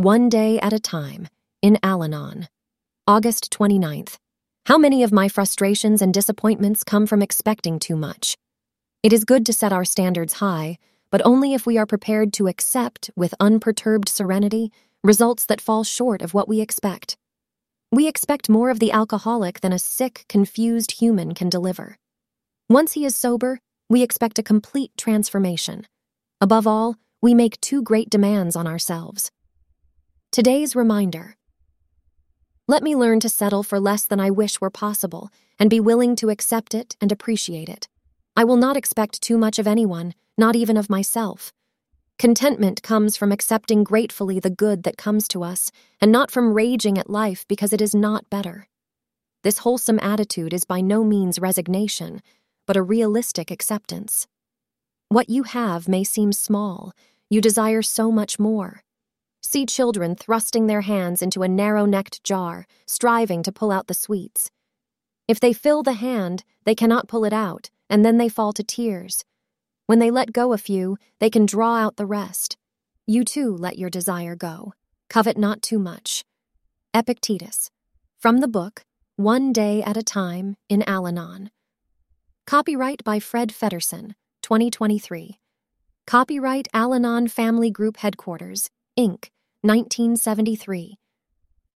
One Day at a Time, in Al-Anon. August 29th. How many of my frustrations and disappointments come from expecting too much? It is good to set our standards high, but only if we are prepared to accept, with unperturbed serenity, results that fall short of what we expect. We expect more of the alcoholic than a sick, confused human can deliver. Once he is sober, we expect a complete transformation. Above all, we make too great demands on ourselves. Today's reminder. Let me learn to settle for less than I wish were possible and be willing to accept it and appreciate it. I will not expect too much of anyone, not even of myself. Contentment comes from accepting gratefully the good that comes to us and not from raging at life because it is not better. This wholesome attitude is by no means resignation, but a realistic acceptance. What you have may seem small. You desire so much more. See children thrusting their hands into a narrow-necked jar, striving to pull out the sweets. If they fill the hand, they cannot pull it out, and then they fall to tears. When they let go a few, they can draw out the rest. You too let your desire go. Covet not too much. Epictetus. From the book, One Day at a Time, in Al-Anon. Copyright by Fred Feddersen, 2023. Copyright Al-Anon Family Group Headquarters, Inc., 1973.